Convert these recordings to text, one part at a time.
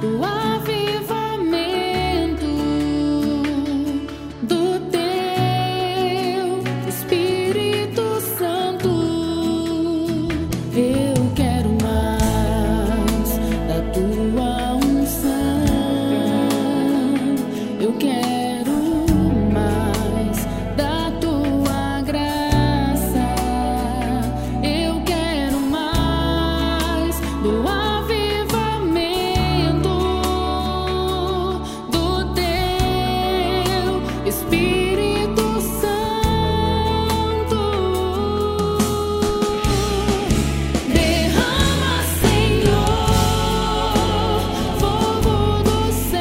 do avivamento do teu Espírito Santo. Eu quero mais da tua unção. Eu quero mais da tua graça. Eu quero mais do avivamento do teu Espírito Santo. Derrama, Senhor, fogo do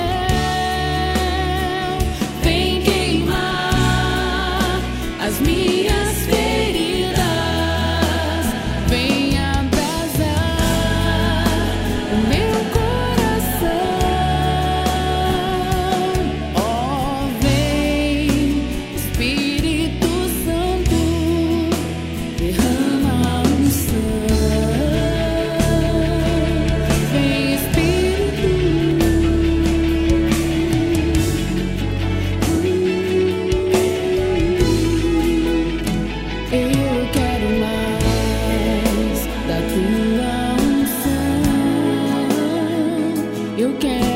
céu. Vem queimar as minhas feridas. Vem abrasar o meu coração. Oh, vem, Espírito Santo, derrama a unção. Vem, Espírito. Eu quero mais da tua unção. Eu quero